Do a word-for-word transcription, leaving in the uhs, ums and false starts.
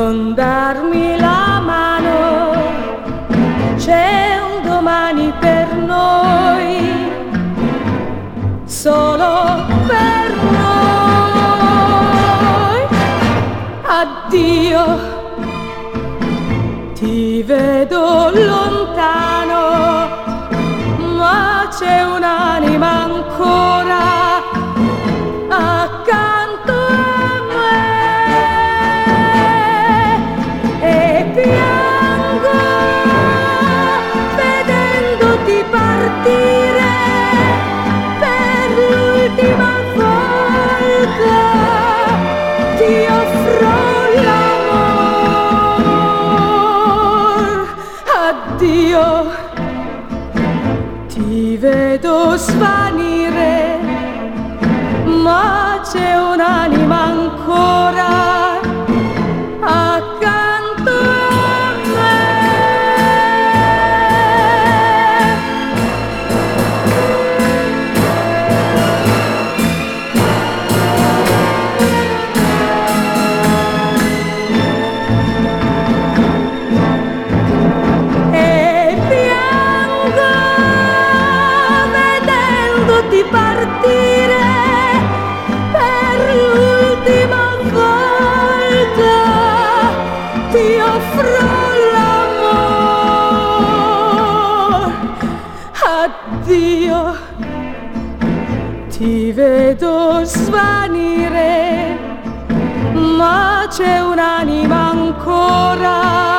non darmi la mano, c'è un domani per noi, solo per noi. Addio, ti vedo lontano, ma c'è un'anima ancora accanto a me, e piango vedendoti partire per l'ultima volta. Ti offro l'amor. Addio, ti vedo svanire, ma c'è un'anima ancora accanto a me. E piango vedendoti partire per l'ultima volta. Ti offro l'amor. Addio, ti vedo svanire, ma c'è un'anima ancora